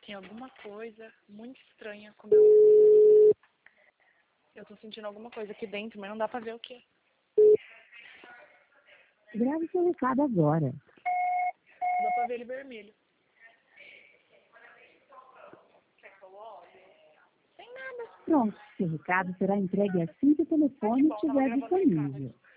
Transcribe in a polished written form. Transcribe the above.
Tem alguma coisa muito estranha com o meu... Eu tô sentindo alguma coisa aqui dentro, mas não dá pra ver o que. Grave seu recado agora. Dá pra ver ele vermelho. Sem nada. Pronto, seu recado será entregue assim que o telefone estiver disponível.